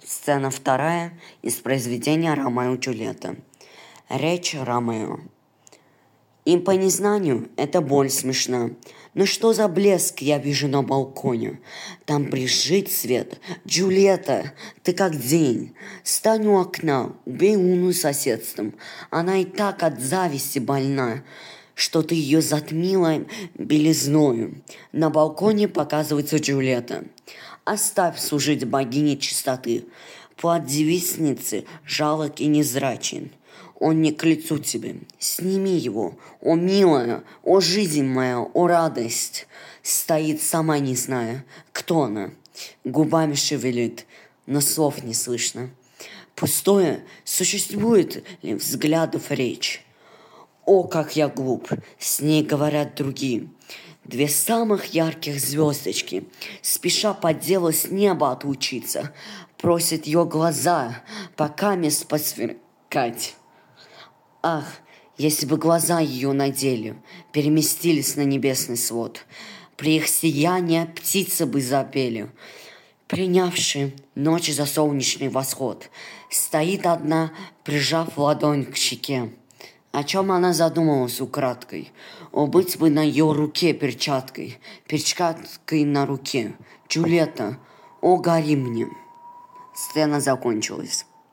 Сцена вторая из произведения «Ромео и Джульетта». Речь Ромео. Им по незнанию эта боль смешна. Но что за блеск я вижу на балконе? Там брезжит свет. Джульетта, ты как день. Стань у окна, убей луну соседством. Она и так от зависти больна, что ты ее затмила белизною. На балконе показывается Джульетта. Оставь служить богине чистоты. Плат девичницы жалок и незрачен. Он не к лицу тебе. Сними его. О, милая, о, жизнь моя, о, радость. Стоит, сама не зная, кто она. Губами шевелит, но слов не слышно. Пустое, существует ли взглядов речь? О, как я глуп, с ней говорят другие. Две самых ярких звездочки, спеша по делу с неба отлучиться, просят ее глаза, пока мест посверкать. Ах, если бы глаза ее надели, переместились на небесный свод, при их сиянии птицы бы запели, принявши ночь за солнечный восход. Стоит одна, прижав ладонь к щеке. О чем она задумалась украдкой? О, быть бы на ее руке перчаткой на руке. Джульетта, о, гори мне. Сцена закончилась.